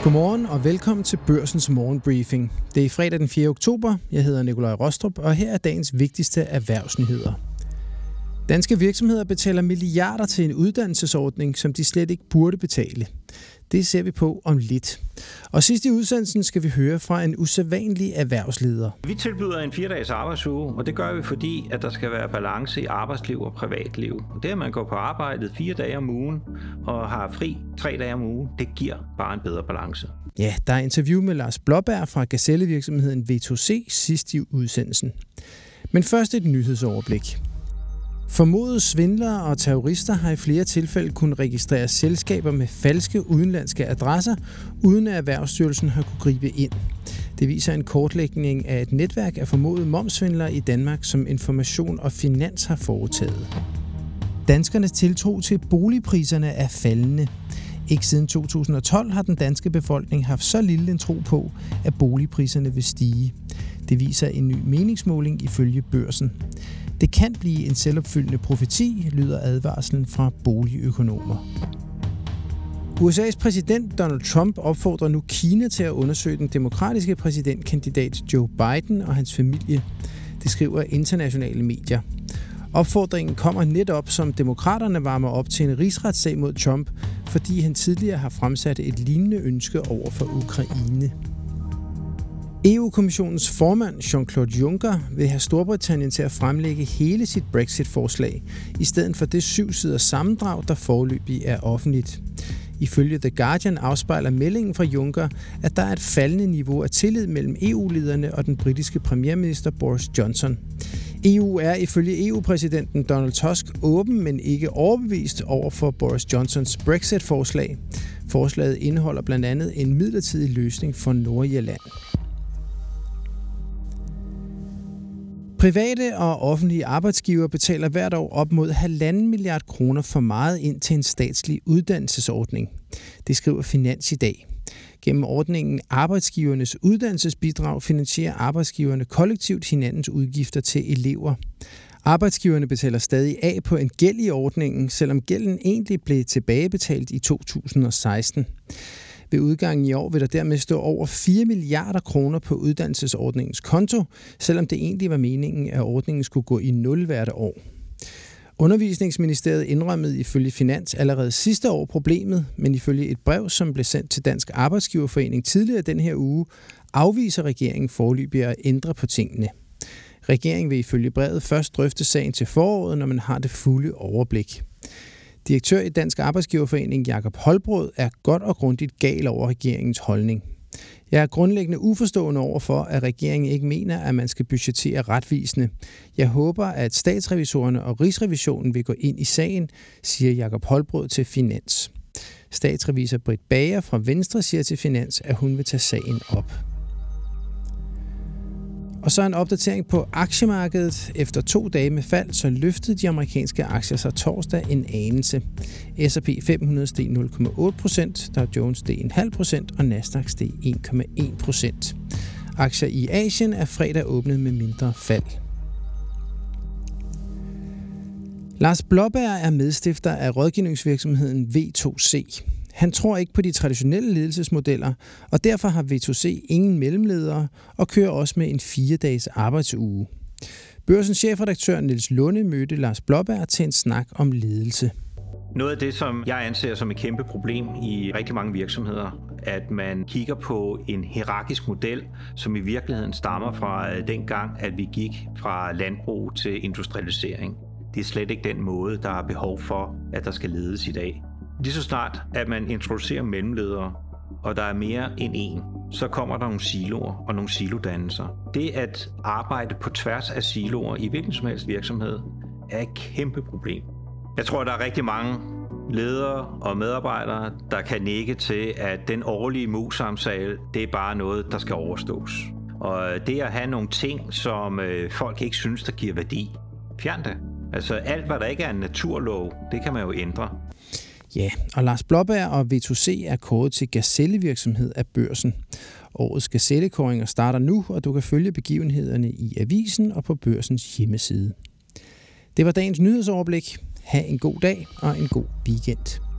Godmorgen og velkommen til Børsens morgenbriefing. Det er fredag den 4. oktober. Jeg hedder Nikolaj Rostrup, og her er dagens vigtigste erhvervsnyheder. Danske virksomheder betaler milliarder til en uddannelsesordning, som de slet ikke burde betale. Det ser vi på om lidt. Og sidst i udsendelsen skal vi høre fra en usædvanlig erhvervsleder. Vi tilbyder en 4-dages arbejdsuge, og det gør vi, fordi at der skal være balance i arbejdsliv og privatliv. Og det, at man går på arbejdet 4 dage om ugen og har fri 3 dage om ugen, det giver bare en bedre balance. Ja, der er interview med Lars Blåberg fra gazellevirksomheden V2C sidst i udsendelsen. Men først et nyhedsoverblik. Formodede svindlere og terrorister har i flere tilfælde kunnet registrere selskaber med falske udenlandske adresser, uden at Erhvervsstyrelsen har kunne gribe ind. Det viser en kortlægning af et netværk af formodede momssvindlere i Danmark, som Information og Finans har foretaget. Danskernes tiltro til boligpriserne er faldende. Ikke siden 2012 har den danske befolkning haft så lille en tro på, at boligpriserne vil stige. Det viser en ny meningsmåling ifølge Børsen. Det kan blive en selvopfyldende profeti, lyder advarslen fra boligøkonomer. USA's præsident Donald Trump opfordrer nu Kina til at undersøge den demokratiske præsidentkandidat Joe Biden og hans familie. Det skriver internationale medier. Opfordringen kommer netop, som demokraterne varmer op til en rigsretssag mod Trump, fordi han tidligere har fremsat et lignende ønske over for Ukraine. EU-kommissionens formand Jean-Claude Juncker vil have Storbritannien til at fremlægge hele sit Brexit-forslag, i stedet for det 7-siders sammendrag, der foreløbig er offentligt. Ifølge The Guardian afspejler meldingen fra Juncker, at der er et faldende niveau af tillid mellem EU-lederne og den britiske premierminister Boris Johnson. EU er ifølge EU-præsidenten Donald Tusk åben, men ikke overbevist over for Boris Johnsons Brexit-forslag. Forslaget indeholder blandt andet en midlertidig løsning for Nordirland. Private og offentlige arbejdsgivere betaler hvert år op mod 1,5 milliard kroner for meget ind til en statslig uddannelsesordning. Det skriver Finans i dag. Gennem ordningen Arbejdsgivernes Uddannelsesbidrag finansierer arbejdsgiverne kollektivt hinandens udgifter til elever. Arbejdsgiverne betaler stadig af på en gæld i ordningen, selvom gælden egentlig blev tilbagebetalt i 2016. Ved udgangen i år vil der dermed stå over 4 milliarder kroner på uddannelsesordningens konto, selvom det egentlig var meningen, at ordningen skulle gå i nul hvert år. Undervisningsministeriet indrømmede ifølge Finans allerede sidste år problemet, men ifølge et brev, som blev sendt til Dansk Arbejdsgiverforening tidligere den her uge, afviser regeringen foreløbig at ændre på tingene. Regeringen vil ifølge brevet først drøfte sagen til foråret, når man har det fulde overblik. Direktør i Dansk Arbejdsgiverforening Jakob Holbrød er godt og grundigt gal over regeringens holdning. Jeg er grundlæggende uforstående over for, at regeringen ikke mener, at man skal budgettere retvisende. Jeg håber, at statsrevisorerne og Rigsrevisionen vil gå ind i sagen, siger Jakob Holbrød til Finans. Statsrevisor Britt Bager fra Venstre siger til Finans, at hun vil tage sagen op. Og så en opdatering på aktiemarkedet. Efter 2 dage med fald, så løftede de amerikanske aktier sig torsdag en anelse. S&P 500 steg 0,8%, Dow Jones steg 0,5% og Nasdaq steg 1,1%. Aktier i Asien er fredag åbnet med mindre fald. Lars Blåberg er medstifter af rådgivningsvirksomheden V2C. Han tror ikke på de traditionelle ledelsesmodeller, og derfor har V2C ingen mellemledere og kører også med en 4-dages arbejdsuge. Børsens chefredaktør Niels Lunde mødte Lars Blåberg til en snak om ledelse. Noget af det, som jeg anser som et kæmpe problem i rigtig mange virksomheder, at man kigger på en hierarkisk model, som i virkeligheden stammer fra den gang, at vi gik fra landbrug til industrialisering. Det er slet ikke den måde, der er behov for, at der skal ledes i dag. Lige så snart, at man introducerer mellemledere, og der er mere end en, så kommer der nogle siloer og nogle silodannelser. Det at arbejde på tværs af siloer i hvilken som helst virksomhed er et kæmpe problem. Jeg tror, der er rigtig mange ledere og medarbejdere, der kan nikke til, at den årlige mus-samtale, det er bare noget, der skal overstås. Og det at have nogle ting, som folk ikke synes, der giver værdi, fjern det. Altså alt, hvad der ikke er en naturlov, det kan man jo ændre. Ja, og Lars Blåberg og V2C er kåret til gazellevirksomhed af Børsen. Årets gazellekåringer starter nu, og du kan følge begivenhederne i avisen og på Børsens hjemmeside. Det var dagens nyhedsoverblik. Ha' en god dag og en god weekend.